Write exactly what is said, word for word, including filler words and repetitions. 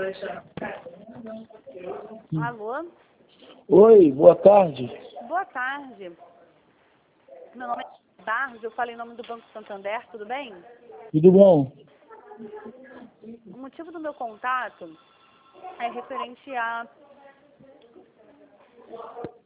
Alô? Oi, boa tarde. Boa tarde. Meu nome é Barros, eu falei em nome do Banco Santander, tudo bem? Tudo bom? O motivo do meu contato é referente a